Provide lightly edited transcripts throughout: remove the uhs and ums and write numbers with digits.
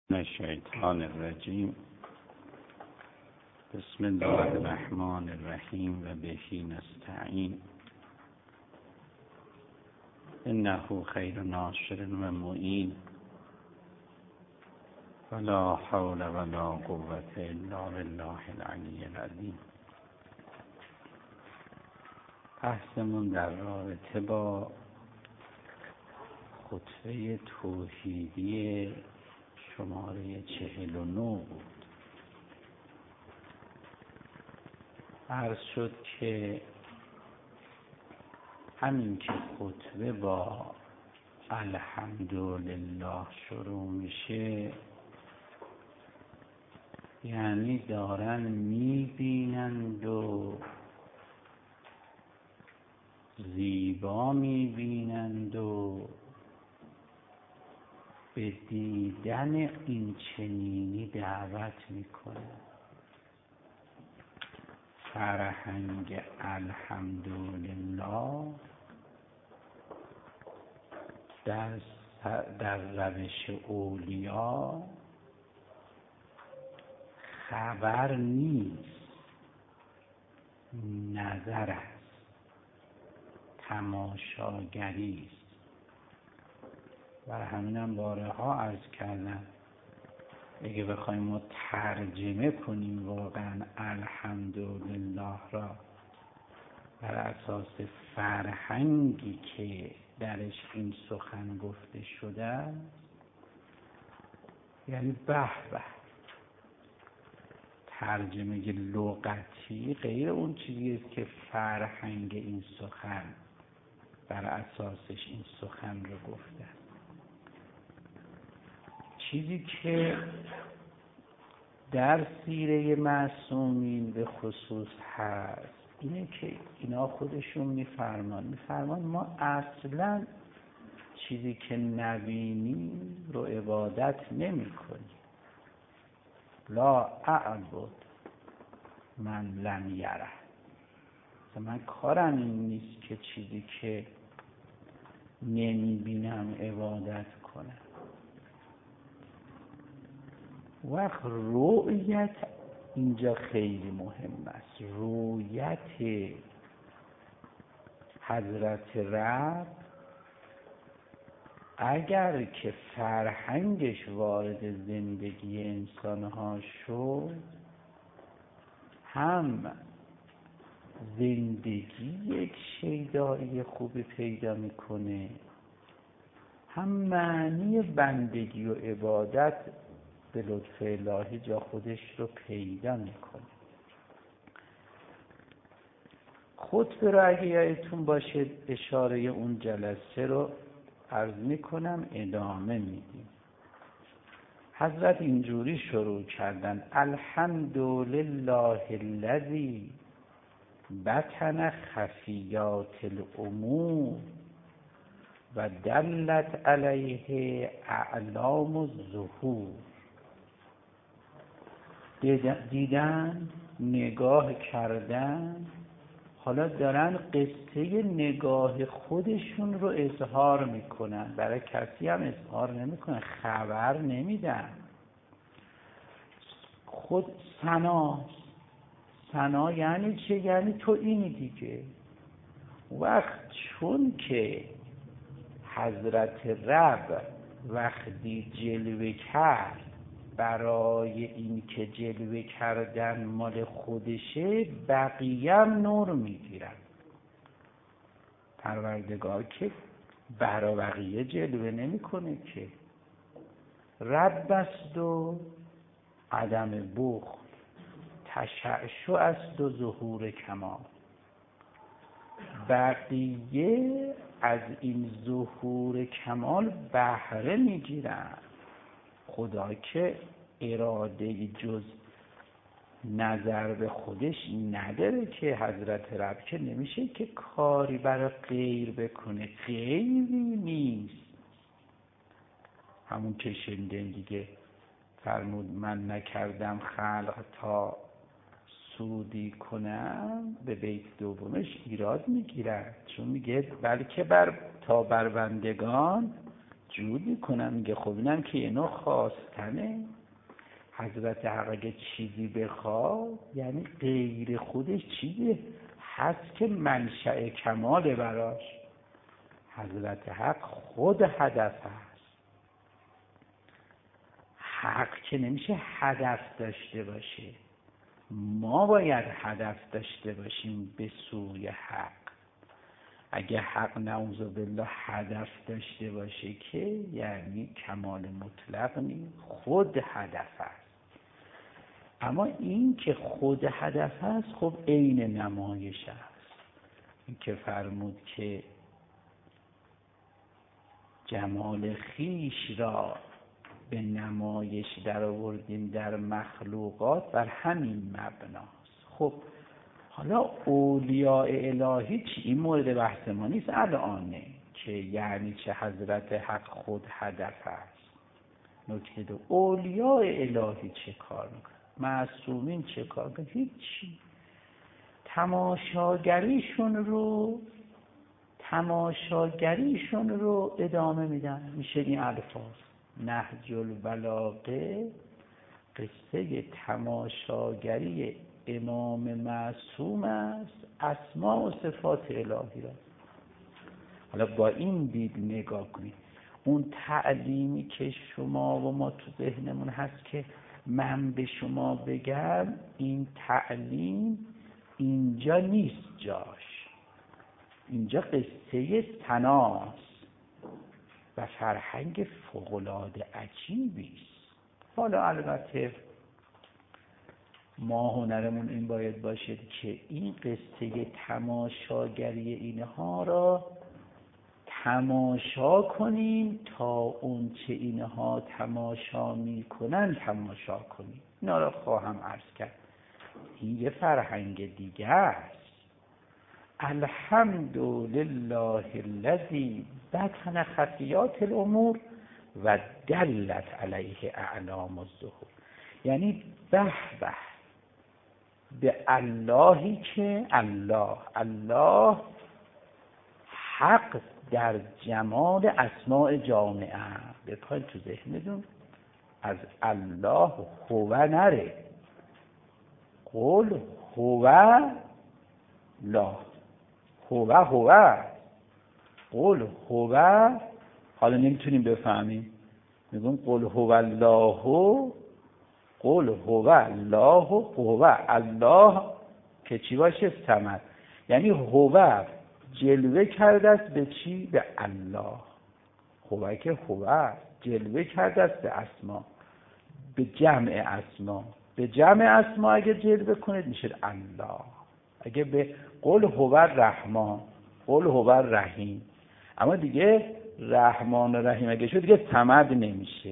من الشیطان الرجیم. بسم الله الرحمن الرحیم و بهی نستعین. انه خیر ناصر و معین ولا حول ولا قوة الا بالله العلی العظیم. بحثمون در رابطه با خطبه توحیدی شماره 49 بود. عرض شد که همین که خطبه با الحمدلله شروع میشه، یعنی دارن میبینند و زیبا میبینند و به دیدن این چنینی دعوت میکنه. فرهنگ الحمدلله در روش اولیا خبر نیست، نظر است، تماشاگری است. برای همینم بارها عرض کردم اگه بخوایم ما ترجمه کنیم واقعا الحمدلله را بر اساس فرهنگی که درش این سخن گفته شده است، یعنی به به، ترجمه لغتی غیر اون چیزی است که فرهنگ این سخن بر اساسش این سخن رو گفته است. چیزی که در سیره معصومین به خصوص هست اینه که اینا خودشون میفرمان ما اصلا چیزی که نبینیم رو عبادت نمی کنیم. لا اعبد من لم یره. من کارم این نیست که چیزی که نمیبینم عبادت کنم. وقت رؤیت اینجا خیلی مهم است. رؤیت حضرت رب اگر که فرهنگش وارد زندگی انسانها شد، هم زندگی یک شیدایی خوبی پیدا میکنه، هم معنی بندگی و عبادت به لطف الهی جا خودش رو پیدا میکنه. خطبه رو اگه یادتون باشه اشاره اون جلسه رو عرض میکنم، ادامه میدیم. حضرت اینجوری شروع کردن: الحمدلله الذی بطن خفیات الامور و دلت علیه اعلام الظهور. دیدن، نگاه کردن، حالا دارن قصه نگاه خودشون رو اظهار میکنن. برای کسی هم اظهار نمیکنن، خبر نمیدن. خود ثنا یعنی چه؟ یعنی تو اینی دیگه. وقت چون که حضرت رب وقتی جلوه کرد، برای این که جلوه کردن مال خودشه، بقیه هم نور میگیرن. پروردگار که برای بقیه جلوه نمیکنه که، رب است و عدم بخل، تشعشع است و ظهور کمال. بقیه از این ظهور کمال بهره میگیرن. خدا که اراده جز نظر به خودش نداره که. حضرت رب که نمیشه که کاری برای غیر بکنه، غیری نیست. همون که شنیدن دیگه، فرمود من نکردم خلق تا سودی کنم. به بیت دومش ایراد میگیرد، چون میگه بلکه تا بر بندگان سجود میکنم، میگه خب اینم که اینو خواستنه. حضرت حق اگه چیزی بخواد یعنی غیر خودش چیزی هست که منشأ کمال براش. حضرت حق خود هدف هست. حق که نمیشه هدف داشته باشه، ما باید هدف داشته باشیم به سوی حق. اگه حق نعوذ بالله هدف داشته باشه که یعنی کمال مطلق نیست، خود هدف است. اما این که خود هدف است خب عین نمایش است. این که فرمود که جمال خیش را به نمایش در آوردیم در مخلوقات، بر همین مبناست. خب حالا اولیاء الهی چی؟ این مورد بحث ما نیست الانه که یعنی چه حضرت حق خود هدف است. نکته دو، اولیاء الهی چه کار میکنن؟ معصومین چه کار میکنن؟ هیچی. تماشاگریشون رو ادامه میدن. میشه این الفاظ نهج البلاغه قصه تماشاگری امام معصوم است، اسماء و صفات الهی را. حالا با این دید نگاه کنید. اون تعلیمی که شما و ما تو ذهنمون هست که من به شما بگم، این تعلیم اینجا نیست جاش. اینجا قصه ثناست و فرهنگ فوق‌العاده عجیبی است. حالا البته ما هنرمون این باید باشد که این قصه تماشاگری اینها را تماشا کنیم تا اون چه اینها تماشا میکنن تماشا کنیم. اینا را خواهم عرض کرد. این یه فرهنگ دیگه است. الحمدلله الذی بطن خفیات الامور و دلت علیه اعلام الظهور. یعنی به اللهی که الله حق در جمال اسماء جامعه. بپاید تو ذهنتون از الله هو نره، قل هو لا، هو قل هو. حالا نمیتونیم بفهمیم، میگم قل هو الله، قل هو الله، هو الله که چی باشه؟ صمد. یعنی هو جلوه کرده است به چی؟ به الله. هو که هو جلوه کرده است به اسما، به جمع اسما. به جمع اسما اگه جلوه کنید میشه الله. اگه به قل هو الرحمن، قل هو الرحیم، اما دیگه رحمان و رحیم اگه شد دیگه صمد نمیشه.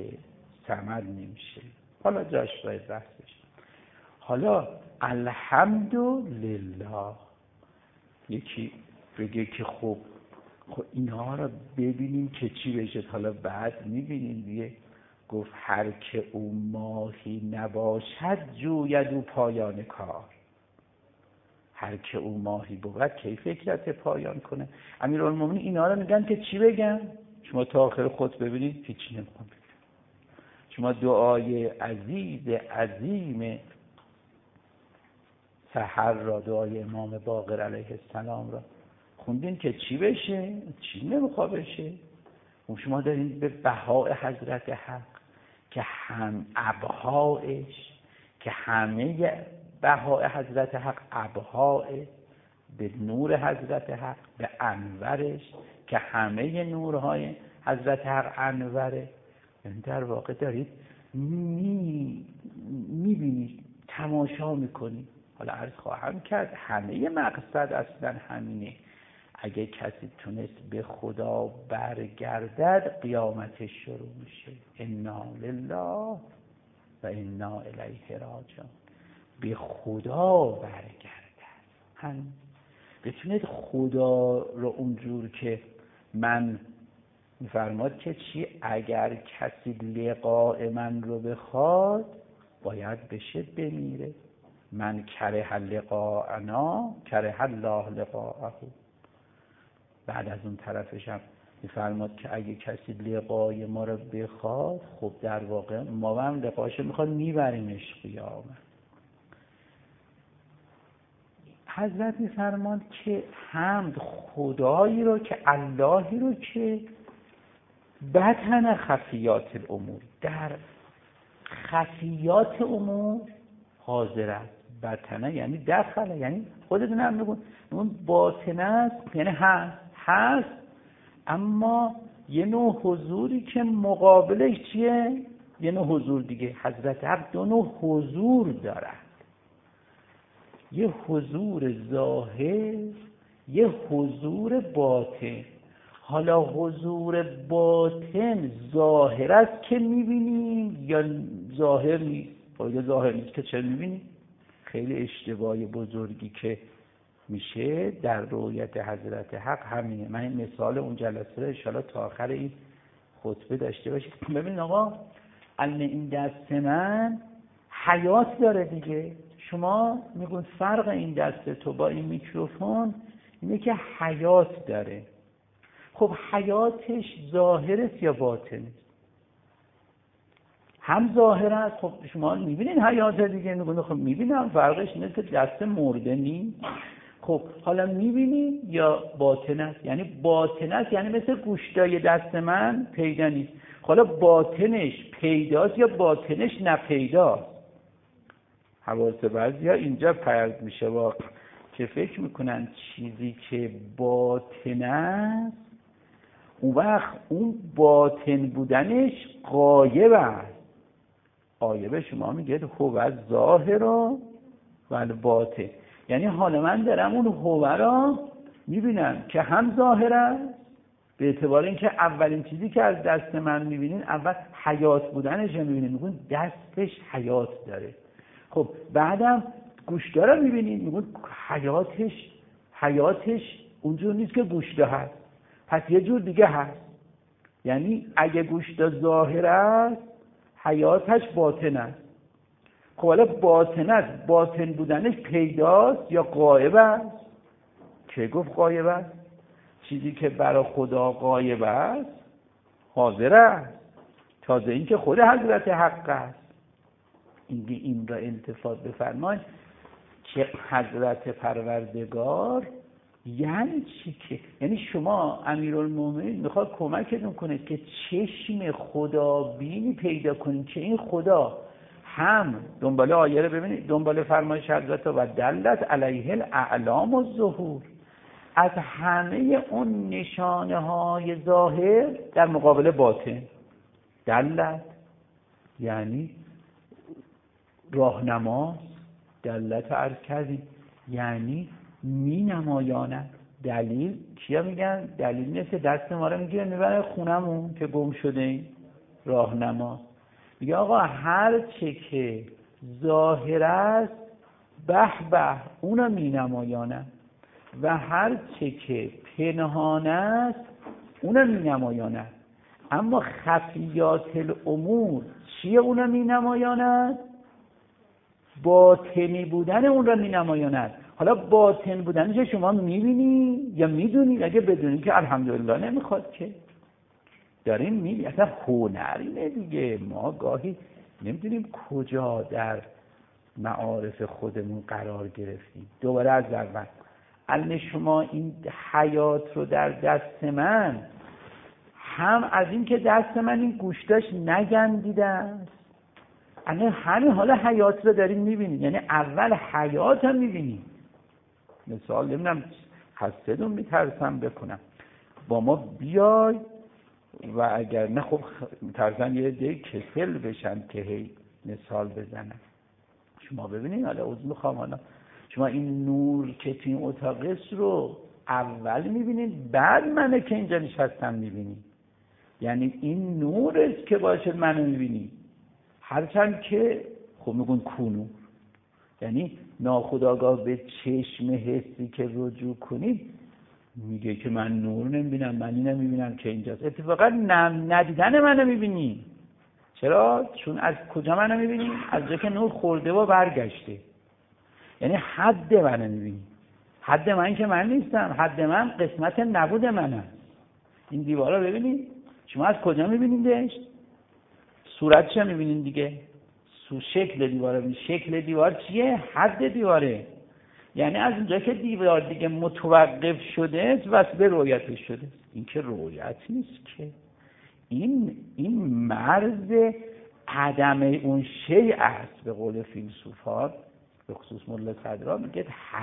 حالا جاش باید بحث بشه. حالا الحمدلله یکی بگه که خب اینها رو ببینیم که چی بشه. حالا بعد میبینیم دیگه. گفت هر که او ماهی نباشد جوید او پایان کار. هر که او ماهی بود کی فکرت پایان کنه. امیرالمومنین اینا رو میگن که چی بگن؟ شما تا آخر خود ببینید هیچی نمیخوام بگم. شما دعای عظیم سحر را، دعای امام باقر علیه السلام را خوندین که چی بشه؟ چی نمیخواد بشه. شما دارید به بهای حضرت حق که هم ابهایش، که همه بهای حضرت حق ابهای به نور حضرت حق، به انورش که همه نورهای حضرت حق انوره. یعنی در واقع دارید میبینید، تماشا میکنید. حالا عرض خواهم کرد همه مقصد اصلا همینه. اگه کسی تونست به خدا برگردد قیامتش شروع میشه. انا لله و انا الیه راجعون. به خدا برگردد، همین. بتونید خدا رو اونجور که من میفرماد که چی؟ اگر کسی لقاء من رو بخواد باید بشه بمیره. من کره لقاءنا کره الله لقاءه. بعد از اون طرفش هم میفرماد که اگه کسی لقای ما رو بخواد، خب در واقع ما هم لقاشو میخواد میبریمش قیامت. حضرت میفرماد که حمد خدایی رو که اللهی رو که بطن خفیات الامور، در خفیات امور حاضر است. بطنه یعنی داخله، یعنی خودتون هم بگون اون باطنه است، یعنی هست اما یه نوع حضوری که مقابلش چیه؟ یه نوع حضور دیگه. حضرت حق دو نوع حضور دارد، یه حضور ظاهر، یه حضور باطن. حالا حضور باطن ظاهر است که میبینیم یا ظاهر نیست؟ اگه ظاهر نیست که چرا میبینیم؟ خیلی اشتباه بزرگی که میشه در رؤیت حضرت حق همینه. من این مثال اون جلسه رو انشاءالله تا آخر این خطبه داشته باشید. ببین آقا، این دست من حیات داره دیگه. شما میگون فرق این دست تو با این میکروفون اینه که حیات داره. خب حیاتش ظاهر است یا باطن است؟ هم ظاهر است. خب شما میبینین حیات دیگه، میگن خب میبینم، فرقش اینه که دست مرده نیست. خب حالا میبینین یا باطن است؟ یعنی باطن است یعنی مثل گوشتای دست من پیدا نیست. حالا باطنش پیداست یا باطنش نپیداست؟ حواس بعضی ها اینجا پرد میشه واقع که فکر میکنن چیزی که باطن است اون وقت اون باطن بودنش غایب است. غایب شما میگید هو ظاهر و باطن، یعنی حالا من دارم اون هو را میبینم که هم ظاهر است، به اعتبار اینکه اولین چیزی که از دست من میبینین اول حیات بودنش رو میبینین، میگون دستش حیات داره. خب بعدم گوشتا رو میبینین، میگون حیاتش اونجور نیست که گوشتا هست، پس یه جور دیگه هست. یعنی اگه گوشتا ظاهر است حیاتش باطن است. خب حالا باطن است، باطن بودنش پیداست یا غایب است؟ چه گفت غایب است؟ چیزی که برای خدا غایب است حاضر است. تازه این که خود حضرت حق است. این را التفات بفرمایید که حضرت پروردگار یعنی چی؟ که یعنی شما امیرالمومنین میخواد کمکتون کنه که چشم خدا بینی پیدا کنید که این خدا هم دنبال آیه رو ببینید، دنبال فرمایش حضرت و دلت علیه الاعلام و ظهور، از همه اون نشانه های ظاهر در مقابل باطن. دلت یعنی راهنماست، دلت عرض کردیم یعنی می نمایاند. دلیل کیا میگن؟ دلیل نیست که دست ما رو میگیره میبره خونمون که گم شده این راهنما. میگه آقا هر چه که ظاهر است به به اونو می نمایاند و هر چه که پنهان است اونو می نمایاند. اما خفیات الامور چیه اونو می نمایاند؟ باطنی بودن اون را می نمایاند. حالا باطن بودنش شما میبینی یا میدونی؟ اگه بدونی که الحمدلله نمیخواد که داریم میبینی. اصلا هنرینه دیگه. ما گاهی نمیدونیم کجا در معارف خودمون قرار گرفتیم. دوباره از اول الان شما این حیات رو در دست من، هم از این که دست من این گوشتاش نگندیده است، الان همین حالا حیات رو داریم میبینیم، یعنی اول حیات هم میبینیم. مثال نمیدونم خسته‌تون میترسم بکنم با ما بیای و اگر نه خب میترسم یه عده کسل بشن که هی مثال بزنم. شما ببینید حالا عضو میخوام، حالا شما این نور که توی این اتاق است رو اول میبینید بعد منه که اینجا نشستم میبینید. یعنی این نور است که باشه منو میبینید، هرچند که خب میگن کونور، یعنی ناخودآگاه به چشم حسی که رجوع کنید میگه که من نور نمیبینم، من این نمیبینم که اینجاست. اتفاقا ندیدن منو میبینی. چرا؟ چون از کجا منو میبینی؟ از جا که نور خورده و برگشته. یعنی حد منو میبینی. حد من که من نیستم، حد من قسمت نبود من است. این دیوارا ببینید، شما از کجا میبینیدش؟ صورتش هم میبینید دیگه. شکل دیواره ببینید. شکل دیوار چیه؟ حد دیواره. یعنی از اونجا که دیوار دیگه متوقف شده است واسه به رویتش شده. این که رویت نیست که. این مرز عدم اون شیء است. به قول فیلسوفان به خصوص ملا صدرا میگه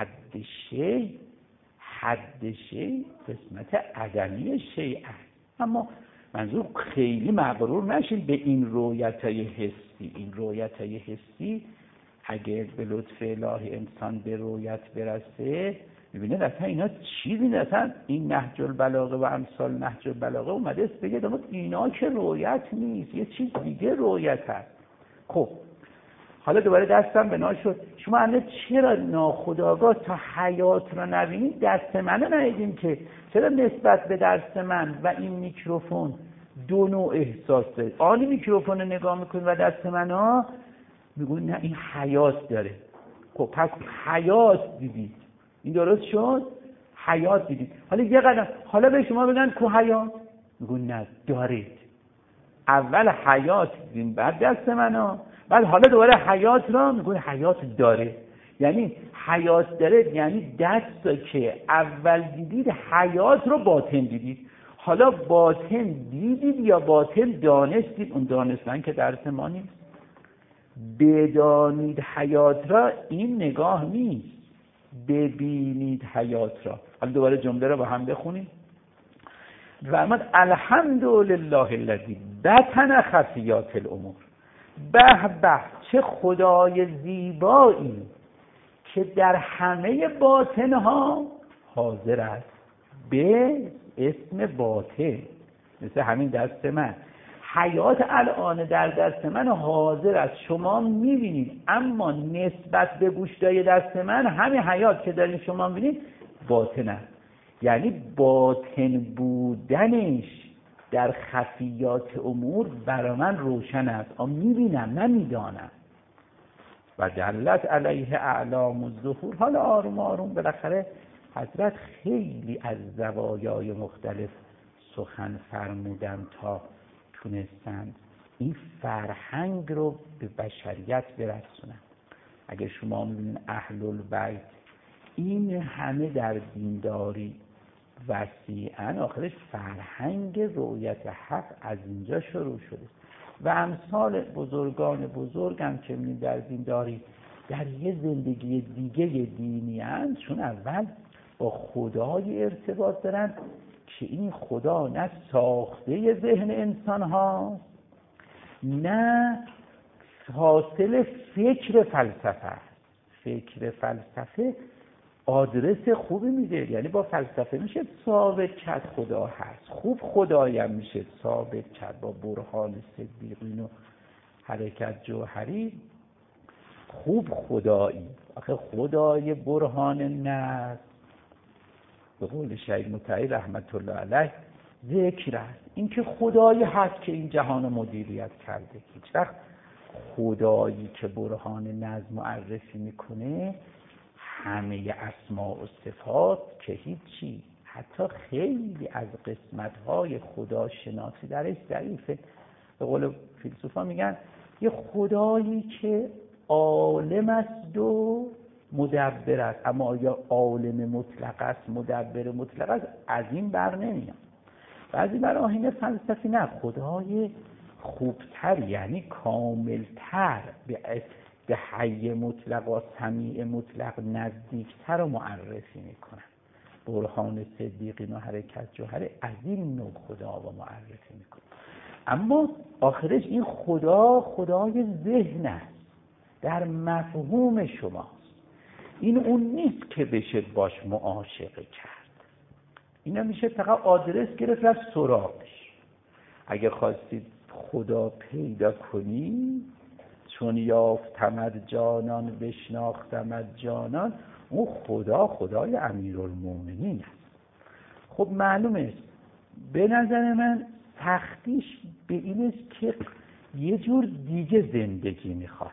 حد شیء قسمت عدمی شیء است. اما منظور خیلی مغرور نشین به این رویتای حسی. این رویتای حسی اگر به لطف الهی انسان به رویت برسه میبینه اصلا اینا چیزی نیستن. این نهج البلاغه و امثال نهج البلاغه اومده است بگه اما اینا که رویت نیست، یه چیز دیگه رویت هست. خب حالا دوباره دستم بنا شد. شما الان چرا ناخودآگاه تا حیات رو نبینید؟ دست منو ندیدیم که. چرا نسبت به دست من و این میکروفون دو نوع احساس دارید؟ آنی میکروفون رو نگاه میکنید و دست منو میگوید نه این حیات داره. خب پس حیات دیدید، این درست شد؟ حیات دیدید. حالا یه قدم حالا به شما بگن کو حیات، میگوید نه دارید. اول حیات دیدیم بعد دست منو، بعد حالا دوباره حیات رو میگوید حیات داره. یعنی حیات داره یعنی دست که اول دیدید حیات رو باطن دیدید. حالا باطن دیدید یا باطن دانستید؟ اون دانستن که درس ما نیست. بدانید حیات را این نگاه نیست، ببینید حیات را. حالا دوباره جمله را با هم بخونیم. فرمود الحمدلله الذی بطن خفیات الامور. به به چه خدای زیبایی که در همه باطنها حاضر است. به اسم باطن، مثل همین دست من. حیات الان در دست من حاضر است، شما میبینید، اما نسبت به گوشتای دست من همین حیات که دارین شما میبینید باطن است. یعنی باطن بودنش در خفیات امور برای من روشن است. میبینم نمیدانم. و دلت علیه اعلام الظهور. حالا آروم آروم بالاخره حضرت خیلی از زوایای مختلف سخن فرمودن تا تونستند این فرهنگ رو به بشریت برسونن. اگه شما میبینید اهل البیت این همه در دینداری وسیعاً، آخرش فرهنگ رؤیت حق از اینجا شروع شده و امثال بزرگان بزرگم که می در دینداری در یه زندگی دیگه دینی هستند، چون اول با خدای ارتباط دارن که این خدا نه ساخته ذهن انسان ها، نه حاصل فکر فلسفه. فکر فلسفه آدرس خوبی میده، یعنی با فلسفه میشه ثابت کرد خدا هست. خوب خدایم میشه ثابت کرد با برهان صدیقین و حرکت جوهری. خوب خدایی. آخه خدای برهان نفس به قول شهید مطهری رحمت الله علیه ذکر است. این که خدایی هست که این جهان رو مدیریت کرده. هیچ وقت خدایی که برهان نظم معرفی میکنه همه اسماء و صفات که هیچی، حتی خیلی از قسمت‌های خدا شناسی درش ضعیفه. به قول فیلسوفان میگن یه خدایی که عالم است و مدبر است، اما آیا عالم مطلق است مدبر مطلق است؟ از این بر نمیاد. بعضی براهین فلسفی نه، خدای خوبتر یعنی کاملتر به حی مطلق و سمیع مطلق نزدیکتر رو معرفی میکنن. برهان صدیقین و حرکت جوهری از این نوع خدا رو معرفی میکنن. اما آخرش این خدا خدای ذهن است، در مفهوم شماست. این اون نیست که بشه باش معاشقه کرد. اینا میشه فقط آدرس گرفت و سراغش. اگه خواستید خدا پیدا کنی، چون یافتمد جانان بشناختمد جانان، اون خدا خدای امیرالمومنین است. خب معلومه است به نظر من سختیش به این است که یه جور دیگه زندگی میخواد،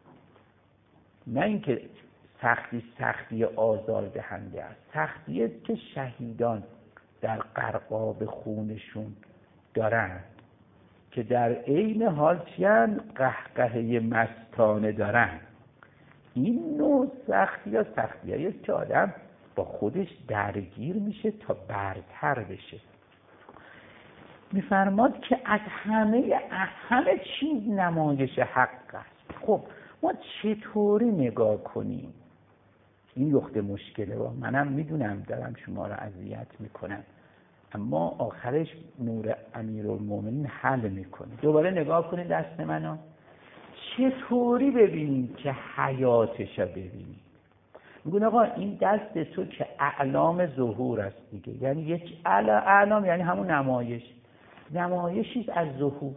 نه اینکه سختی آزار دهنده است. سختی است که شهیدان در غرقاب خونشون دارن که در عین حال چیان قهقهه مستانه دارن. این نوع سختی یا سختی هست که آدم با خودش درگیر میشه تا برتر بشه. میفرماد که از همه چیز نمایش حق است. خب ما چطوری نگاه کنیم؟ این نقطه مشکله و منم میدونم دارم شما را اذیت میکنم، اما آخرش نور امیرالمومنین حل میکنه. دوباره نگاه کنید دست منو، چطوری ببینیم که حیاتش رو ببینیم؟ میگون آقا این دست تو که اعلام ظهور است دیگه، یعنی یک اعلام یعنی همون نمایشی از ظهور.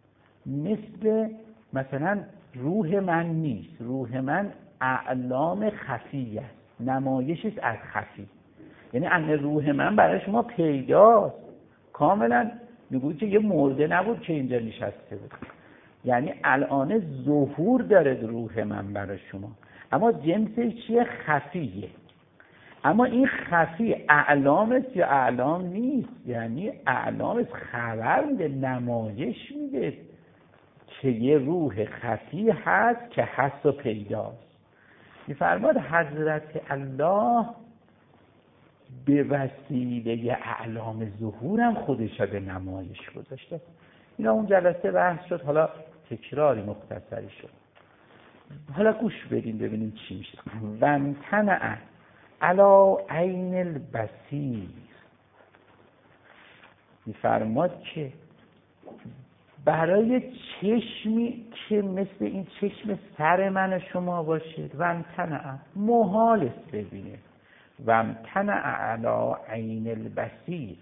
مثلا روح من نیست، روح من اعلام خفی است، نمایشی از خفی. یعنی ان روح من برای شما پیداست کاملا. میگوید که یه مرده نبود که اینجا نشسته بود، یعنی الان ظهور داره روح من برای شما، اما جنسش چیه؟ خفیه. اما این خفی اعلام است یا اعلام نیست؟ یعنی اعلام است، خبر میده، نمایش میده که یه روح خفی هست که هست و پیداست. میفرماد حضرت الله به وسیله اعلام ظهورم خودش به نمایش گذاشته. اینا اون جلسه بحث شد، حالا تکراری مختصری شد. حالا گوش بدین ببینیم چی میشه. وامتنع علی عین البصیر، میفرماد که برای چشمی که مثل این چشم سر من و شما باشه، وامتنع محال است ببینه. وامتنع علی عین البصیر،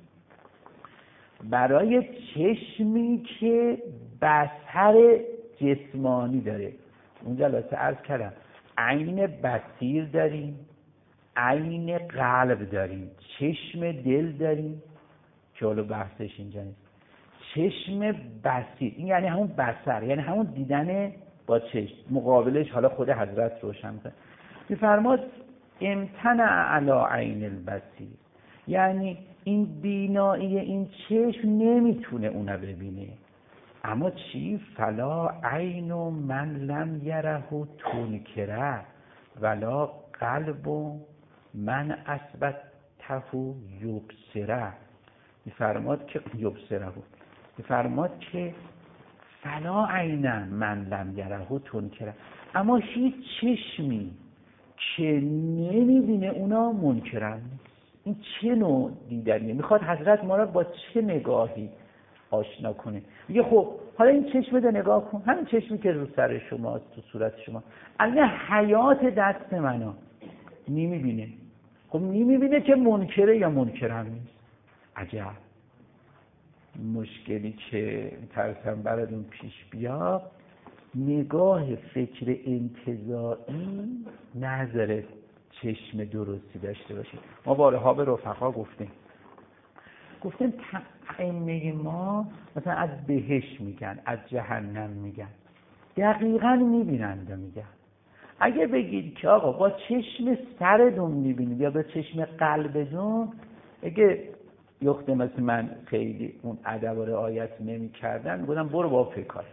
برای چشمی که بصر جسمانی داره. اون جلسه عرض کردم عین بصیر داریم، عین قلب داریم، چشم دل داریم که حالا بحثش اینجا نیست. چشم بصیر این یعنی همون بصر، یعنی همون دیدن با چشم. مقابلش حالا خود حضرت روشن کنه. میفرماد امتنع علی عین البصیر، یعنی این بینایی این چشم نمیتونه اونو ببینه. اما چی؟ فلا عین من لم یره تنکره ولا قلب من اثبته یبصره. میفرماد که یبصره، میفرماد که فلا عین من لم یره تنکره، اما هیچ چشمی که نمیبینه اونا منکرن نیست. این چه نوع دیدنیه؟ میخواد حضرت ما را با چه نگاهی آشنا کنه؟ میگه خب حالا این چشم رو نگاه کن، همین چشمی که رو سر شماست، تو صورت شما، الان حیات دست منو نمیبینه. خب نمیبینه که منکره یا منکرم نیست؟ عجب مشکلی که ترسم براتون پیش بیا، نگاه فکر انتزاعی نظر چشم درستی داشته باشید. ما بارها به رفقا گفتیم ائمه ما مثلا از بهشت میگن، از جهنم میگن، دقیقاً میبینند و میگن. اگه بگید که آقا با چشم سرتون میبینید یا با چشم قلبتون، اگه یخته مثل من خیلی اون ادب و رعایت نمی‌کردن، میگفتم برو با فکر.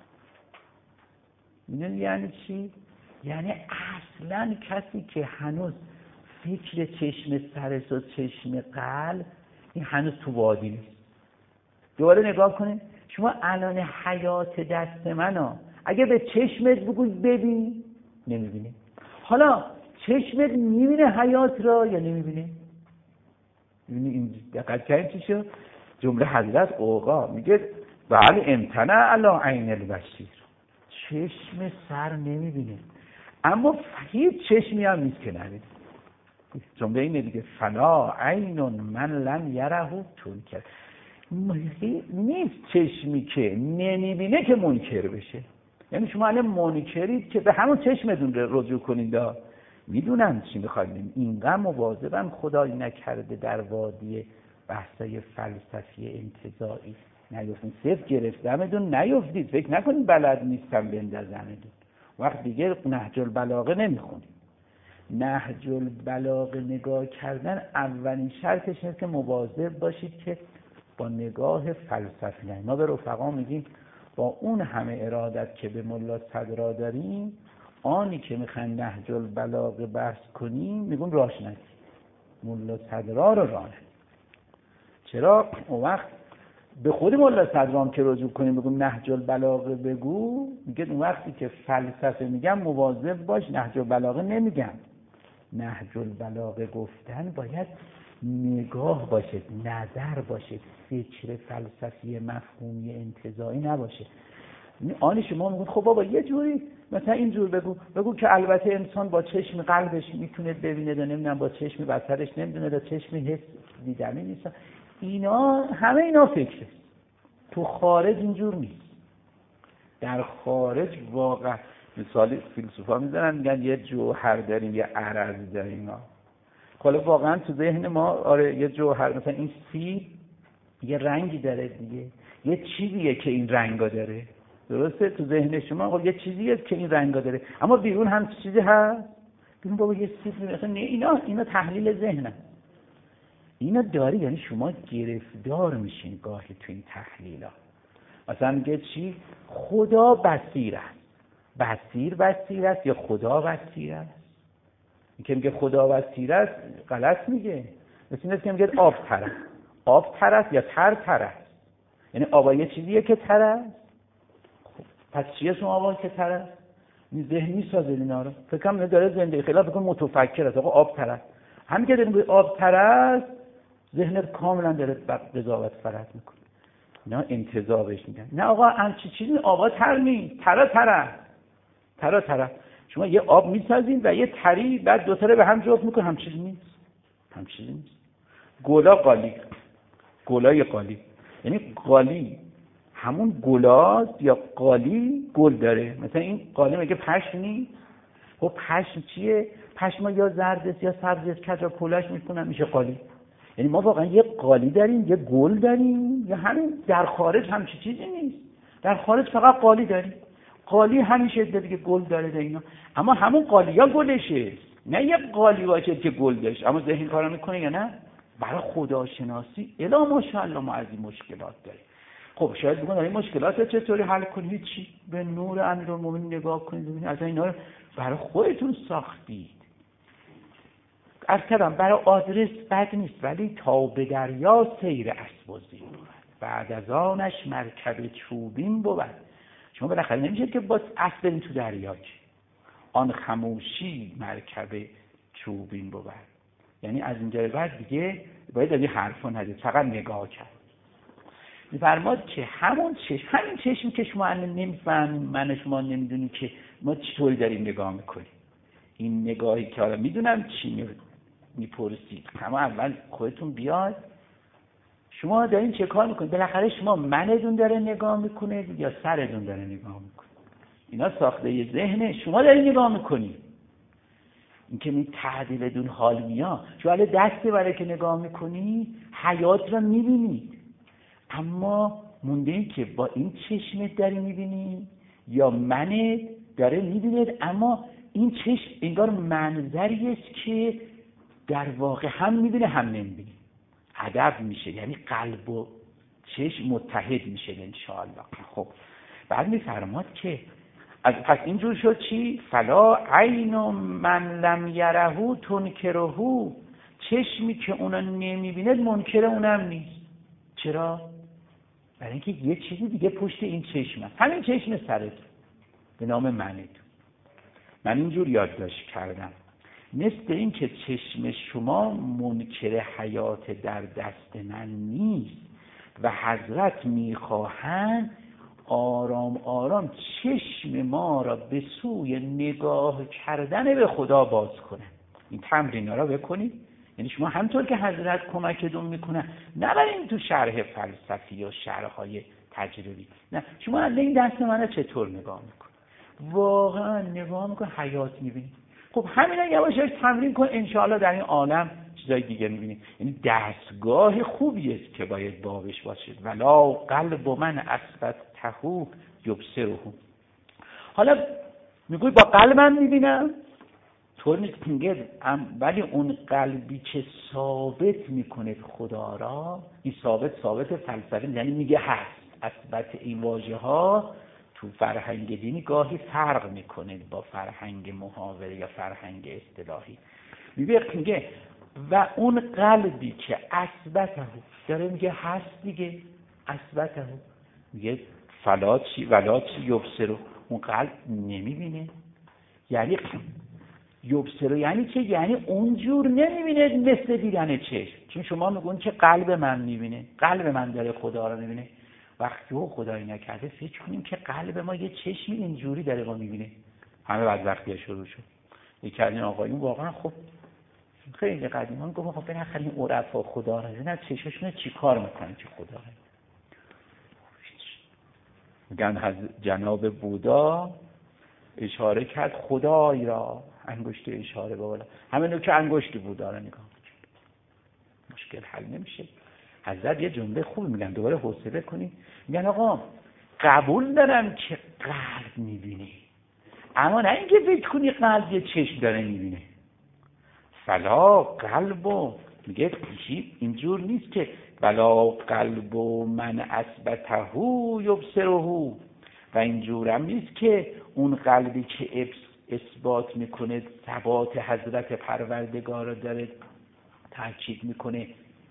میدونی یعنی چی؟ یعنی اصلاً کسی که هنوز فکر چشم سرش و چشم قلب این هنوز تو وادی نیست. دوباره نگاه کنید، شما الان حیات دست منو اگه به چشمت بگوی ببین، نمیبینه. حالا چشمت میبینه حیات را یا نمیبینه؟ میبینی این دقت کردین چی شد؟ جمله حضرت اوقا میگه بله امتنع علی عین البصیر، چشم سر نمیبینه، اما هیچ چشمی هم نیست که نبینه. جمله اینه دیگه، فلا عین من لم یره تنکر، نیست چشمی که نمیبینه که منکر بشه. یعنی شما الان منکرید که به همون چشمتون رجوع کنید. میدونم چی میخواید، اینقدر مواظبم خدایی نکرده در وادی بحثای فلسفی انتزاعی نیفتید. صرف گرفتمتون نیفتید، فکر نکنید بلد نیستم بندازمتون، وقت دیگه نهج البلاغه نمیخونید. نهج البلاغه نگاه کردن اولین شرطش اینه که مواظب باشید که با نگاه فلسفی نه. ما به رفقا میگیم با اون همه ارادت که به ملا صدرا داریم، آنی که میخواین نهج البلاغه بحث کنیم میگم راش ندید، ملا صدرا رو راه ندید. چرا؟ اون وقت به خود ملا صدرام که رجوع کنیم بگم نهج البلاغه بگو، میگه اون وقتی که فلسفه میگم مواظب باش، نهج البلاغه نمیگم. نهج البلاغه گفتن باید نگاه باشه، نظر باشه، فکر فلسفی مفهومی انتزاعی نباشه. آن شما میگید خب بابا یه جوری مثلا اینجور بگو که البته انسان با چشم قلبش میتونه ببینه، یا نمیدونم با چشم بصرش نمیدونه، یا چشم حس دیدنی نیست. اینا همه اینا فکره. تو خارج اینجور نیست. در خارج واقعا مثال فیلسوفا میزنن میگن یه جوهر داریم یه عرض داریم. حالا واقعا تو ذهن ما آره یه جوهر، مثلا این سیب یه رنگی داره دیگه، یه چیزیه که این رنگا داره، درسته؟ تو ذهن شما خب یه چیزیه که این رنگا داره، اما بیرون هم چیزی هست. بیرون بابا یه سیب مثلا اینا تحلیل ذهنه. اینا داری، یعنی شما گرفتار میشین گاهی تو این تحلیلا. مثلا میگه چی؟ خدا بصیر است. بصیر است یا خدا بصیر است؟ این که میگه خدا بصیر است غلط میگه. مثل اینه که میگه آب تر است یا تر است. یعنی آب یه چیزیه که تر است. خب پس چیه شما آب که تر است؟ این ذهن میسازه اینا رو. فکر کنم داره زنده خلاف بگم متفکر است. آقا آب تر است. همین که میگه آب تر است، ذهنت کاملا داره قضاوت فرض میکنه. اینا انتزاعش میگن. نه آقا همچی چیزی آبا تر نیست، تر. شما یه آب میسازین و یه تری بعد دو تا رو به هم جفت میکنه، هم چیزی نیست. گلای قالی. یعنی قالی همون گلاست یا قالی گل داره. مثلا این قالی میگه پشم نیست. خب پشم چیه؟ پشم یا زرد است یا سبز است، کجا کلاش میکنن میشه قالی. یعنی ما واقعا یه قالی داریم، یه گل داریم، یا همین در خارج همچی چیزی نیست. در خارج فقط قالی داریم. قالی همیشه دیگه گل داره اینا، اما همون قالی یا گلشه، نه یه قالی باشه که گل داشت. اما ذهن کارا میکنه یا نه؟ برای خداشناسی الا ماشاءالله ما از این مشکلات داریم. خب شاید بگن این مشکلات رو چطوری حل کنید؟ چی؟ به نور امیرالمومنین نگاه کنید ببینید از اینا رو برای خودتون ساختید. از کردم برای آدرس بد نیست، ولی تا به دریا سیر اسب و زین بود، بعد از آنش مرکب چوبین بود. شما بالاخره نمیشه که با اسب برین تو دریا، که آن خموشی مرکب چوبین بود. یعنی از اینجا به بعد دیگه باید از این حرفا ندید، فقط نگاه کرد. می‌فرماد که همین چشمی که شما نمی‌فهمید، من شما نمیدونی که ما چطوری داریم نگاه میکنیم. این نگاهی که حالا میدونم چی میپرسید، اما اول خودتون بیاد شما دارین چه کار میکنید. بالاخره شما منتون داره نگاه میکنه یا سرتون داره نگاه میکنه؟ اینا ساخته ی ذهنه، شما دارین نگاه میکنید. این که می تعدیلتون حال میاد، شما حالا دسته برای که نگاه میکنی حیات رو میبینید، اما مونده این که با این چشمت داری میبینی یا منت داره میبینید، اما این چشم انگار منظری است که در واقع هم میبینه هم نمیبینه. ادب میشه، یعنی قلب و چشم متحد میشه انشاءالله. خب بعد میفرماد که پس اینجور شد چی؟ فلا عین من لم یره تنکره، چشمی که اونا نمیبینه منکر اونم نیست. چرا؟ برای اینکه یه چیزی دیگه پشت این چشم هست، همین چشم سرت به نام منت. من اینجور یادداشت کردم، مثل این که چشم شما منکر حیات در دست من نیست و حضرت میخواهند آرام آرام چشم ما را به سوی نگاه کردن به خدا باز کنن. این تمرین را بکنید. یعنی شما همطور که حضرت کمکتون میکنن نبرین تو شرح فلسفی یا شرحهای تجربی، نه، شما از این دست من را چطور نگاه میکن، واقعا نگاه میکن، حیات میبینی. خب همینا یواش یواش تمرین کن، انشاءالله در این عالم چیزای دیگه میبینی. یعنی دستگاه خوبی است که باید بابش باشید. ولا قلب من اثبته یبصره. حالا میگوی با قلبم میبینم، طور نیست میگه ولی اون قلبی که ثابت میکنه خدا را، این ثابت فلسفی، یعنی میگه هست. اثبات این واژه ها تو فرهنگ دینی گاهی فرق میکنه با فرهنگ محاوره یا فرهنگ اصطلاحی. میگه و اون قلبی که اثبته، داره میگه هست دیگه، اثبته، میگه ولا چی یبصرو، اون قلب نمیبینه. یعنی یبصرو یعنی چه؟ یعنی اونجور نمیبینه مثل دیدن چشم. چون شما میگون که قلب من میبینه، قلب من داره خدا رو میبینه. وقتی خدایی نکرده فکر کنیم که قلب ما یه چشمی اینجوری داره ما میبینه. همه بدبختی شروع شد. یکی از این آقایون واقعا خب خیلی قدیما گفت خب بالاخره این عرفا خدا رو ببینن چشمشون چی کار میکنن که خدا رو میگن. جناب بودا اشاره کرد خدای را، انگشت اشاره به بالا، همه نوع که انگشت بودا رو نگاه مشکل حل نمیشه. حضرت یه جمله خوب میگن، دوباره حوصله کنید. میگن آقا قبول دارم که قلب میبینی، اما نه اینکه فکر کنی قلب یه چشم داره میبینه. فلا قلبو، میگه اینجور نیست که بلا قلبو من اثبته یبصره، و اینجورم نیست که اون قلبی که اثبات میکنه ثبات حضرت پروردگار رو داره تاکید میکنه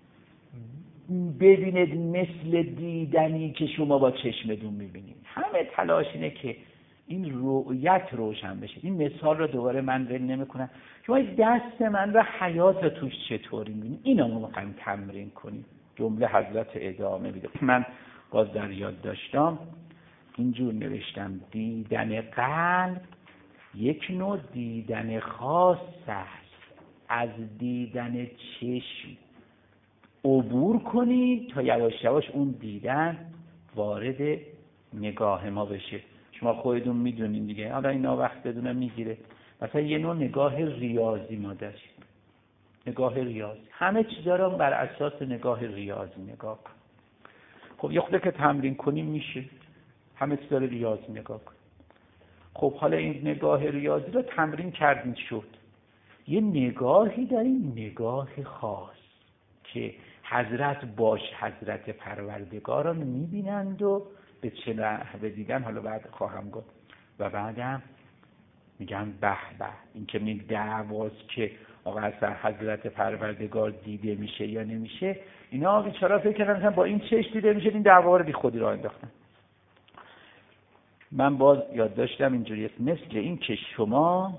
ببینید مثل دیدنی که شما با چشمتون میبینید. همه تلاش اینه که این رؤیت روشن بشه. این مثال رو دوباره من ول نمیکنم. شما دست من رو حیات توش چطوری میبینید، اینا ما میخوایم تمرین کنیم. جمله حضرت ادامه میده. من باز در یاد داشتم اینجور نوشتم: دیدن قلب یک نوع دیدن خاص است، از دیدن چشم عبور کنید تا یواش یواش اون دیدن وارد نگاه ما بشه. شما خودتون میدونین دیگه، حالا اینا وقت بدونه میگیره. مثلا یه نوع نگاه ریاضی ما داشتیم، نگاه ریاضی، همه چیزا رو بر اساس نگاه ریاضی نگاه کن. خب یه خورده که تمرین کنیم میشه همه چیزا رو ریاضی نگاه کن. خب حالا این نگاه ریاضی رو تمرین کردین شد، یه نگاهی داریم، نگاه خاص که حضرت پروردگار رو میبینند و به چه نحوه دیدن حالا بعد خواهم گفت. و بعدم میگن به به، این که میگه دعواست که آقا اصلا حضرت پروردگار دیده میشه یا نمیشه، اینا بیچاره فکر کردن با این چشم دیده میشه، این دعوا رو بی خودی راه انداختن. من باز یاد داشتم اینجوریه، مثل این که شما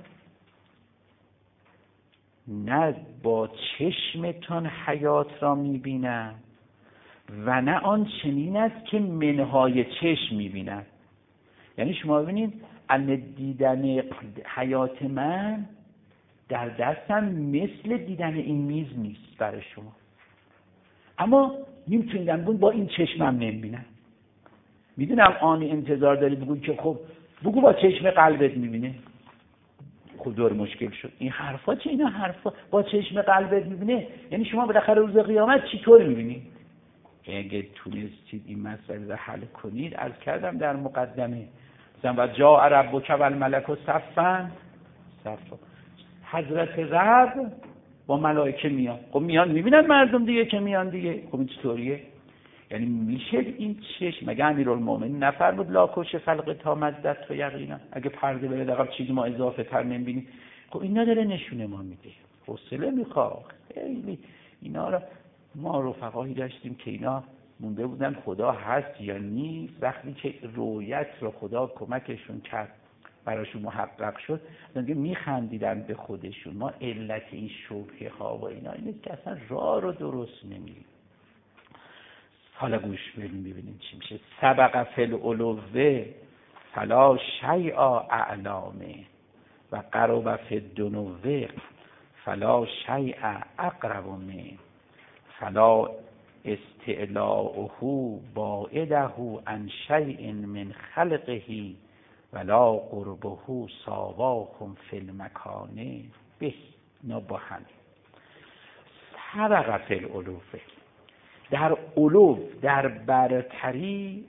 نه با چشمتان حیات را میبینن و نه آن چنین است که منهای چشم میبینن. یعنی شما ببینید ان دیدن حیات من در دستم مثل دیدن این میز نیست برای شما، اما نمیتونم با این چشمم نمیبینم. میدونم آن انتظار داری بگو که خب بگو با چشم قلبت میبینه. خب دور مشکل شد. این حرفا چه؟ اینا حرفا با چشم قلبت میبینه یعنی شما بالاخره روز قیامت چطور میبینید؟ اگه تونستید این مسئله رو حل کنید، عرض کردم در مقدمه مثلا و جاء ربک والملک صفا صفا، حضرت رب با ملائکه میان. خب میان میبینن مردم دیگه که میان دیگه. خب این چطوریه؟ یعنی میشه این چشم، مگه امیرالمومنین نفرمود لا کش خلق تا مزدت تو یقینا، اگه پرده بره عقب چیزی ما اضافه تر نمیبینیم. خب اینا داره نشونه ما میده، حوصله میخواد خیلی. اینا رو ما رفقایی داشتیم که اینا مونده بودن خدا هست یا نیست. وقتی که رؤیت رو خدا کمکشون کرد براشون محقق شد، میخندیدن به خودشون. ما علت این شبهه ها و اینا اینه که اصلا راه رو درست نمیدیم. حالا گوش بدیم ببینیم چی میشه. سبق فی العلوه فلا شیء اعلامه و قرب فی الدنوه فلا شیء اقرب منه فلا استعلاؤه باعده عن شیء من خلقه ولا قربه ساواهم فی المکانه. بس نبا هم سبق فی العلوه، در علو، در برتری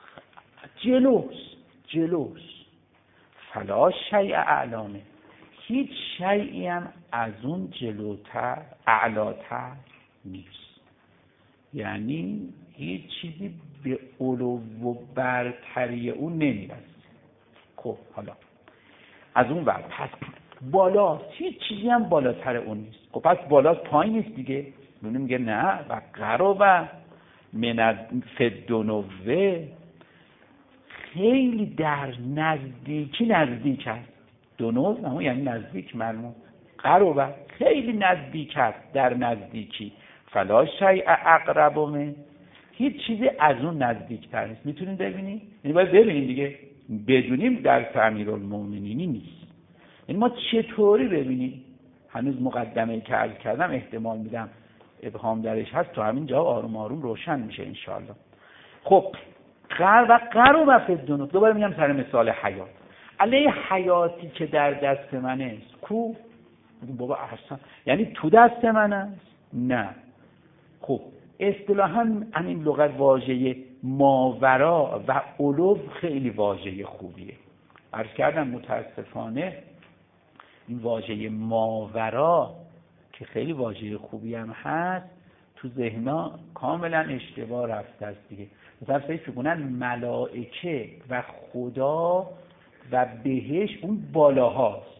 جلوس فلا شیء اعلامه، هیچ شیئی هم از اون جلوتر اعلاتر نیست. یعنی هیچ چیزی به علو و برتری اون نمیرسه. خب حالا از اون ور پس بالا هیچ چیزی هم بالاتر اون نیست. خب پس بالا پایین نیست دیگه. اون میگه نه و قرب من فدنوه خیلی در نزدیکی نزدیک است. دنو همون یعنی نزدیک مرمون. قرب خیلی نزدیک است، در نزدیکی. فلا شیء اقرب من، هیچ چیزی از اون نزدیکتر نیست. میتونید ببینید؟ یعنی باید ببینید دیگه، بدونیم در امیرالمومنینی نیست. یعنی ما چطوری ببینیم؟ هنوز مقدمه‌ای که عرض کردم احتمال میدم ابهام درش هست، تو همین جا آروم آروم روشن میشه انشاءالله. خب قرب فدنو، دوباره میگم سر مثال حیات. علیه حیاتی که در دست من است کو؟ بابا احسن، یعنی تو دست من است؟ نه. خب اصطلاحاً همین لغت واژه ماورا و علو خیلی واژه خوبیه. عرض کردم متاسفانه این واژه ماورا که خیلی واژه خوبی هم هست تو ذهنا کاملا اشتباه رفته است دیگه. مثلا فکر کنن ملائکه و خدا و بهش اون بالاهاست.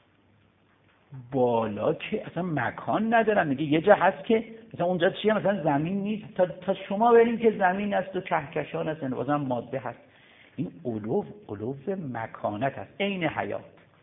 بالا که اصلا مکان ندارن، میگه یه جا هست که مثلا اونجا چیه، مثلا زمین نیست، تا شما بریم که زمین است و کهکشان است، بازم ماده هست. این علو مکانت هست، عین حیات.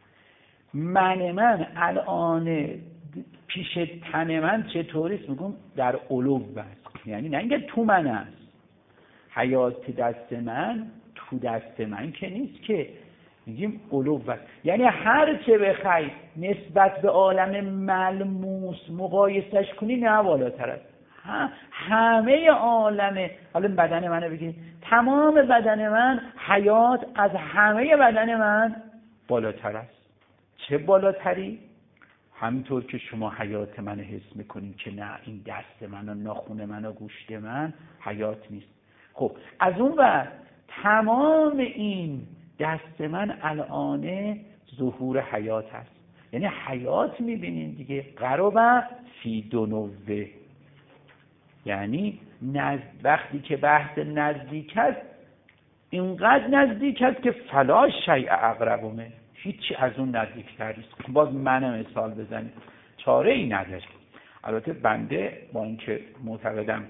من الان پیش تن من چطوریست؟ میگم در علو است، یعنی نه اینکه تو من است. حیات دست من تو دست من که نیست که، میگیم علو است. یعنی هر چه بخوای نسبت به عالم ملموس مقایسش کنی نه بالاتر است. همه عالم، حالا بدن منو بگید، تمام بدن من حیات از همه بدن من بالاتر است. چه بالاتری؟ همینطور که شما حیات من حس میکنید که نه این دست من و ناخن من و گوشت من حیات نیست. خب از اون ور تمام این دست من الان ظهور حیات هست، یعنی حیات میبینین دیگه. قرب فی دنوه، یعنی وقتی که بحث نزدیک است، اینقدر نزدیک است که فلا شیء اقرب منه، هیچی از اون نزدیکتر نیست. باز من مثال بزنیم، چاره ای نداره. البته بنده با اینکه معتقدم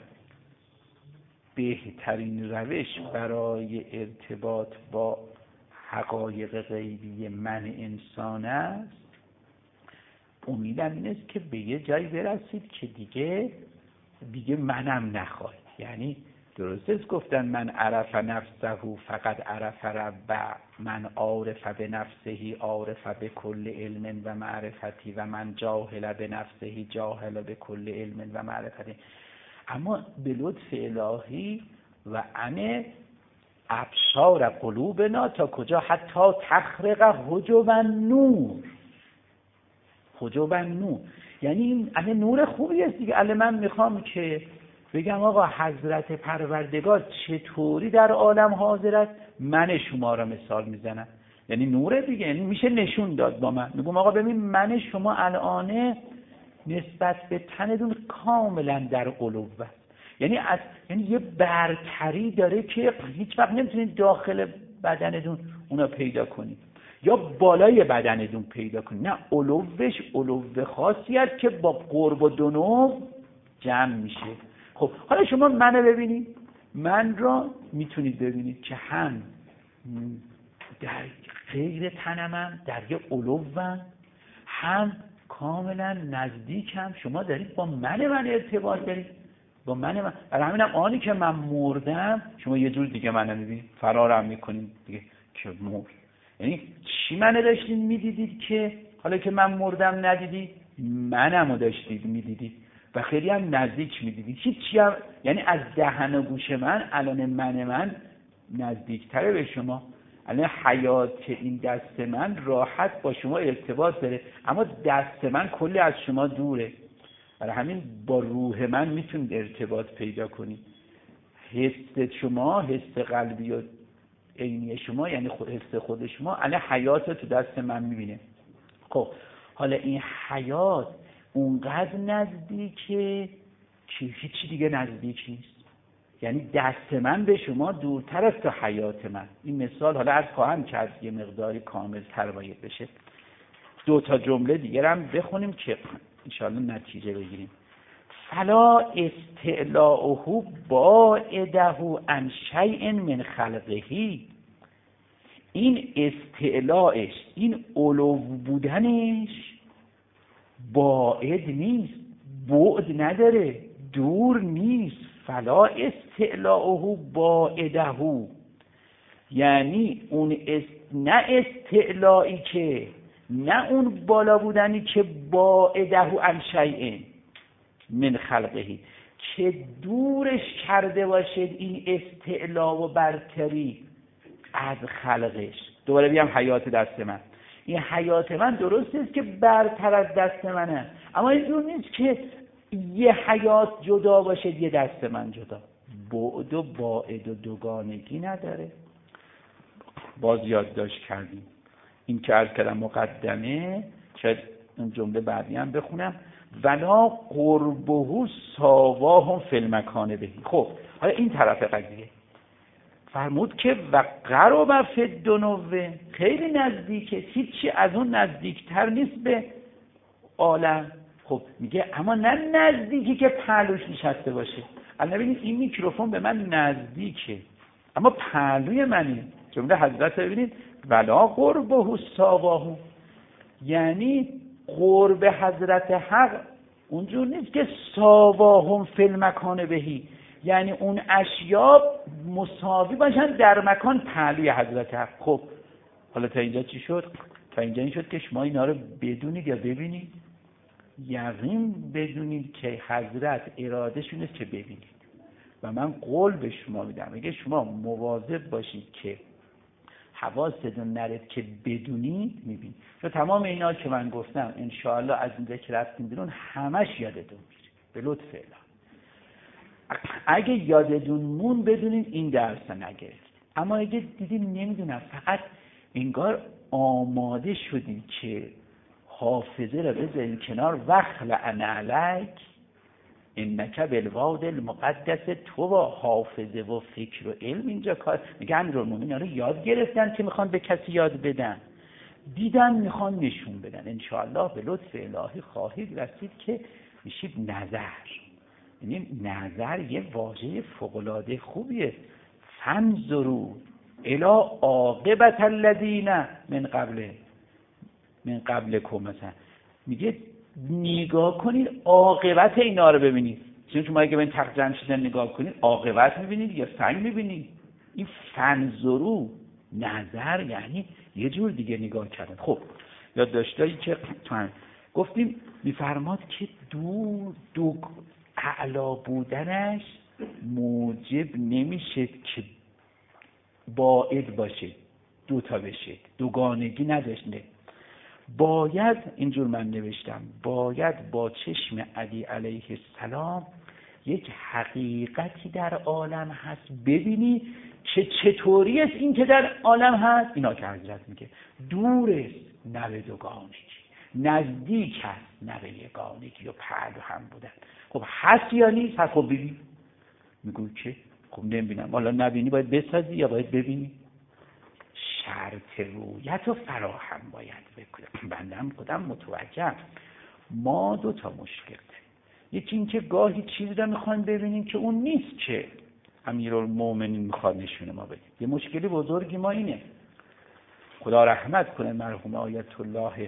بهترین روش برای ارتباط با حقایق غیبی من انسان است، امیدم این است که به یه جایی برسید که دیگه منم نخواهید. یعنی درست است گفتن من عرف نفسه فقط عرف رب، من عارف بنفسه عارف بكل علم و معرفتی و من جاهل بنفسه جاهل بكل علم و معرفتی. اما به لطف الهی و ان ابصار قلوبنا تا کجا؟ حتی تخرق حجب النور. حجب النور یعنی این نور خوبی است دیگه. الان من میخوام که بگم آقا حضرت پروردگار چطوری در عالم حاضر است، من شما را مثال میزنم، یعنی نور دیگه، یعنی میشه نشون داد با من. میگم آقا ببین من شما الان نسبت به تنتون کاملا در علو است، یعنی یه برتری داره که هیچ وقت نمیتونید داخل بدنتون اونا پیدا کنید یا بالای بدنتون پیدا کنید. نه، علو خاصی است که با قرب و دنو جمع میشه. خب حالا شما منو ببینید، من را میتونید ببینید که هم در غیر تنمم در یه علوم، هم کاملا نزدیکم. شما دارید با من ارتباط دارید، با من. برای همینم آنی که من مردم شما یه جور دیگه منو میبینید، فرارم میکنید دیگه که مرد. یعنی چی منو داشتید میدیدید که حالا که من مردم ندیدید؟ منمو داشتید میدیدید و خیلی هم نزدیک میدیدید. هیچی هم، یعنی از دهن و گوش من الان من نزدیکتره به شما. الان حیات این دست من راحت با شما ارتباط داره، اما دست من کلی از شما دوره. برای همین با روح من میتونید ارتباط پیدا کنید. حس شما، حس قلبی و عینی شما، یعنی حس خود شما الان حیات تو دست من میبینه. خب حالا این حیات اونقدر نزدیکه که هیچی دیگه نزدیک نیست. یعنی دست من به شما دورتر است تا حیات من. این مثال حالا عرض خواهم کرد یه مقداری کامل تر باید بشه. 2 جمله دیگه هم بخونیم که انشاءالله نتیجه بگیریم. فلا استعلاءه باعده عن شیء من خلقه. این استعلاءش، این علو بودنش باعد نیست، بعد نداره، دور نیست. فلا استعلاءه باعده، یعنی اون نه استعلائی که، نه اون بالا بودنی که باعده عن شیء من خلقه، که دورش کرده باشد این استعلا و برتری از خلقش. دوباره بیام حیات دست من، این حیات من درست است که برتر از دست منه، اما اینجور نیست که یه حیات جدا باشد یه دست من جدا. بعد و باعد و دوگانگی نداره. باز یادداشت کردیم این که عرض کردم مقدمه، شاید اون جمله بعدی هم بخونم. ولا قربه ساواهم فی المکان بهی. خب حالا این طرف قضیه فرمود که و قرب فی الدنوه، خیلی نزدیکه، هیچی از اون نزدیکتر نیست به عالم. خب میگه اما نه نزدیکی که پهلوش نشسته باشه. الان ببینید این میکروفون به من نزدیکه اما پهلوی منه. جمله حضرت ببینید ولا قربه ساواهم، یعنی قرب حضرت حق اونجور نیست که ساواهم فی المکان بهی، یعنی اون اشیا مساوی باشن در مکان پهلوی حضرت حق. خب حالا تا اینجا چی شد؟ تا اینجا این شد که شما اینا رو بدونید یا ببینید، یقین بدونید که حضرت اراده شونه که ببینید. و من قول به شما میدم اگه شما مواظب باشید که حواستون نرد که بدونید، میبینید. چون تمام اینا که من گفتم انشاءالله از اینجا که رفتیم بیرون همش یادتون میره به لطف الهی. اگه یادتون مون بدونید این درس نگرفت. اما اگه دیدید نمیدونم، فقط انگار آماده شدید که حافظه رو بذارید کنار، وخلع نعلک انک بالواد المقدس، تو با حافظه و فکر و علم اینجا کار. میگه امیرالمومنین رو یاد گرفتن که میخوان به کسی یاد بدن، دیدن میخوان نشون بدن. انشاءالله به لطف الهی خواهید رسید که میشید نظر. یعنی نظر یه واژه فوق‌العاده خوبیه. فانظروا الی عاقبة الذین من قبلکم، مثلا میگه نگاه کنید عاقبت اینا رو ببینید. چون شما اگه به این تخت جمشیدن نگاه کنید عاقبت میبینید یا سنگ میبینید. این فانظروا نظر یعنی یه جور دیگه نگاه کردن. خب یادداشتایی که گفتیم میفرماد که دو اعلا بودنش موجب نمیشه که باعد باشه، دوتا بشه، دوگانگی نداشته. باید اینجور من نوشتم، باید با چشم علی علیه السلام یک حقیقتی در عالم هست ببینی که چطوری است این که در عالم هست. اینا که حضرت میگه دور است نه به دوگانگی، نزدیک است نه به یگانگی و پهلو هم بودن. خب هست یا نیست؟ هست. خب ببین. میگو که خب نمیبینم. حالا نبینی باید بسازی یا باید ببینی؟ شرط رویت و فراهم باید بکنم. بندم خودم متوجهم. ما 2 مشکل داریم. یکی این که گاهی چیزی رو میخوایم ببینیم که اون نیست که امیرالمومنین میخواد نشونه ما بده. یه مشکلی بزرگی ما اینه. خدا رحمت کنه مرحوم آیت الله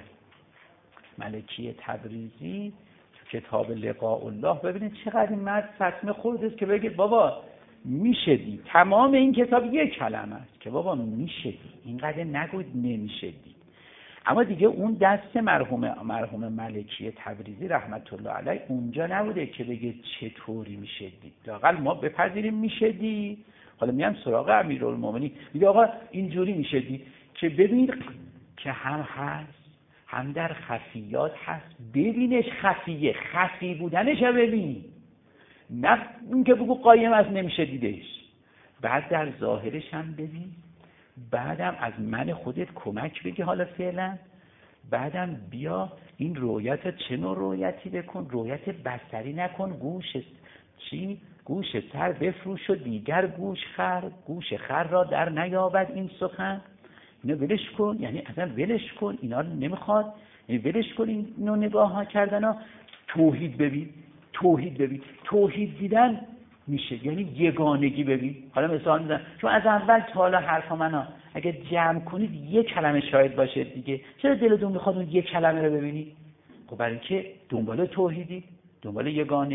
ملکی تبریزی تو کتاب لقاء الله، ببینید چقدر این مرد فتنه خورده که بگه بابا میشه دید. تمام این کتاب یک کلمه است که بابا میشه دید، اینقدر نگوید نمیشه دید. اما دیگه اون دست مرحوم ملکی تبریزی رحمت الله علیه اونجا نبوده که بگه چطوری میشه دید. لااقل ما بپذیریم میشه دید. حالا میام سراغ امیرالمومنین، میگه آقا اینجوری میشه دید که ببین که هم هست هم در خفیات هست. ببینش خفیه، خفی بودنش رو ببین، نه اینکه بگو قایم از نمیشه دیدش. بعد در ظاهرش هم ببین، بعدم از من خودت کمک بگی. حالا فعلا بعدم بیا این رویت چه نوع رویتی بکن؟ رویت بصری نکن. گوش سر بفروش و دیگر گوش خر را در نیابد این سخن. اینو ولش کن، یعنی اصلا ولش کن، اینا رو نمیخواد، یعنی ولش کن اینو نگاه ها کردن ها. توحید ببین. توحید دیدن میشه یعنی یگانگی ببین. حالا مثال میزنم، چون از اول تا حالا حرفا منو اگه جمع کنید یک کلمه شاید باشه دیگه، چرا دلتون میخواد اون یک کلمه رو ببینید؟ خب برای اینکه دنبال توحیدی، دنبال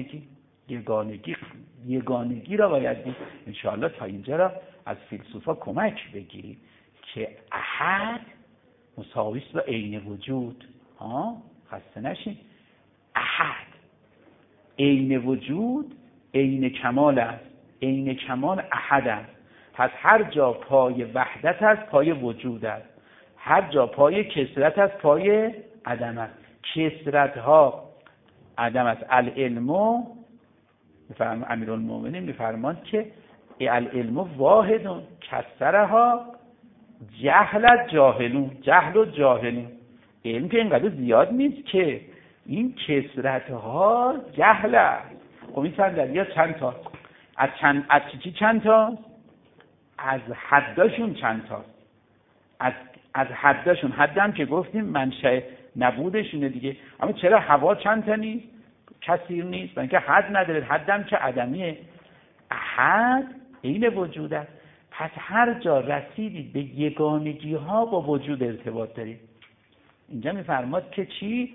یگانگی را باید دید. انشاءالله تا اینجا را از فیلسوفا کمک بگیرید که احد مساوی است با عین وجود. خسته نشین. احد عین وجود عین کمال است. عین کمال احد است. پس هر جا پای وحدت است پای وجود است، هر جا پای کثرت است پای عدم است. کثرت ها عدم است. العلم میفرمان امیرالمومنین میفرماند که العلم واحد کثرها جهل و جاهلون. علم که اینقدر زیاد نیست که این کثرت ها جهل است. خب این صندلی‌ها چند تا؟ از چی چند تا؟ از حداشون چند تا؟ از حداشون. حدم که گفتیم منشأ نبودشونه دیگه. اما چرا هوا چند تا نیست؟ کثیر نیست؟ برای اینکه حد نداره. حدم که عدمیه. احد عین وجود است. پس هر جا رسیدید به یگانگی ها با وجود ارتباط دارید. اینجا میفرماد که چی؟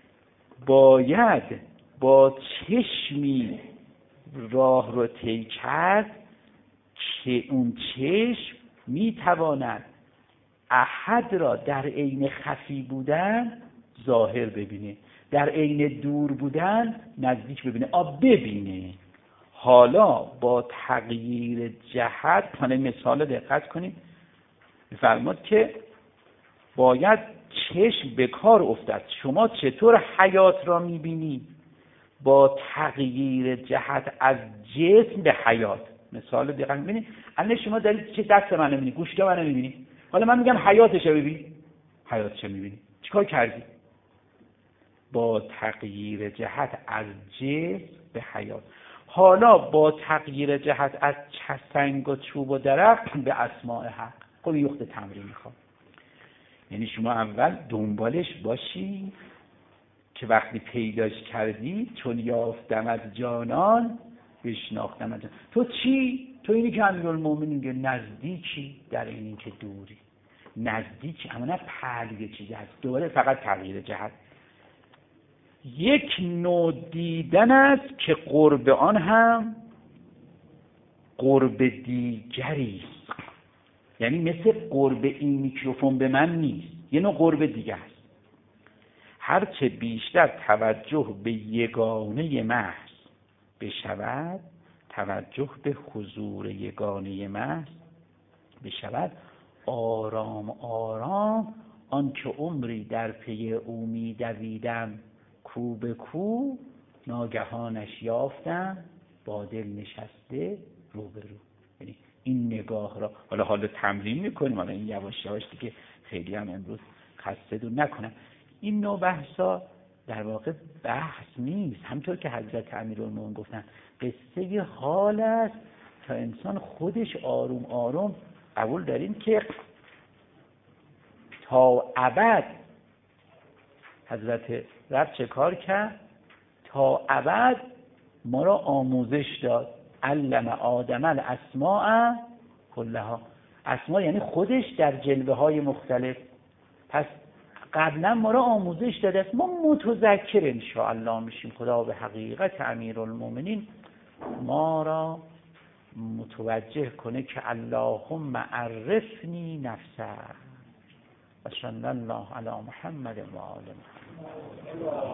باید با چشمی راه رو طی کرد که اون چشم میتواند احد را در عین خفی بودن ظاهر ببینه، در عین دور بودن نزدیک ببینه، ببینه. حالا با تغییر جهت، حالا مثال دقت کنید، میفرماد که باید چشم به کار افتد. شما چطور حیات را میبینی؟ با تغییر جهت از جسم به حیات. مثال دقیق میبینی؟ الان شما دارید چه دست من میبینی؟ گوشت من میبینی؟ حالا من میگم حیاتش رو ببین. حیاتش رو میبینی؟ چیکار کردی؟ با تغییر جهت از جسم به حیات. حالا با تغییر جهت از سنگ و چوب و درخت به اسماء حق. خب یخت تمرین میخوام. یعنی شما اول دنبالش باشی که وقتی پیداش کردی، چون یافتم از جانان بشناختم از جانان. تو چی؟ تو اینی که امیرالمومنین میگه نزدیکی در این که دوری. نزدیکی اما نه پهلوی چیزی هست. دوباره فقط تغییر جهت. یک نوع دیدن است که قرب آن هم قرب دیگری است. یعنی مثل قرب این میکروفون به من نیست، یه نوع قرب دیگه است. هرچه بیشتر توجه به یگانه محض بشود، توجه به حضور یگانه محض بشود، آرام آرام آن که عمری در پی او می‌دویدم کو به کو، ناگهانش یافتم با دل نشسته روبرو. یعنی این نگاه را حالا تمرین میکنیم. حالا این یواش یواش دیگه خیلی هم امروز خسته دو نکنم. این نوع بحثا در واقع بحث نیست، همطور که حضرت امیرالمومنین گفتن قصه حال است تا انسان خودش آروم آروم قبول داریم که تا ابد حضرت رب چه کار کرد؟ تا ابد ما را آموزش داد. علم آدم الاسماء کلها. اسماء یعنی خودش در جلوه های مختلف. پس قبلا ما را آموزش داده است، ما متذکر انشاءالله میشیم. خدا به حقیقت امیرالمومنین ما را متوجه کنه که اللهم عرفنی نفسه و صلی الله علی محمد و آل محمد.